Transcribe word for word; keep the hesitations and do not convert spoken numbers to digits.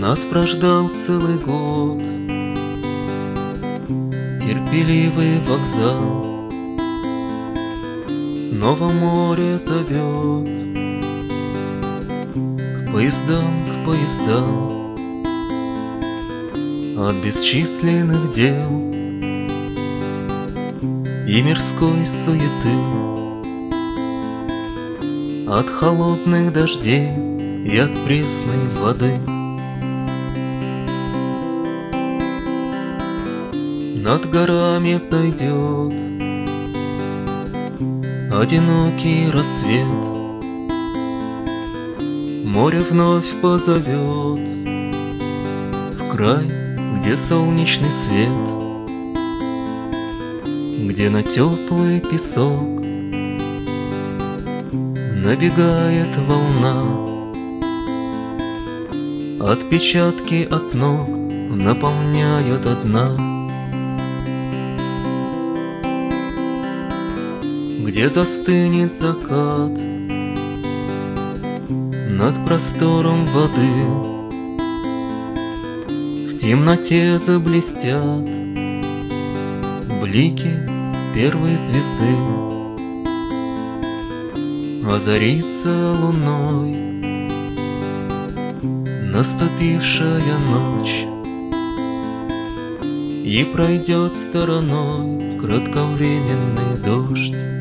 Нас прождал целый год терпеливый вокзал. Снова море зовет к поездам, к поездам. От бесчисленных дел и мирской суеты, от холодных дождей и от пресной воды. Над горами взойдет одинокий рассвет, море вновь позовет в край, где солнечный свет, где на теплый песок набегает волна. Отпечатки от ног наполняют до дна, где застынет закат над простором воды. В темноте заблестят блики первой звезды. Озарится луной наступившая ночь, и пройдет стороной кратковременный дождь.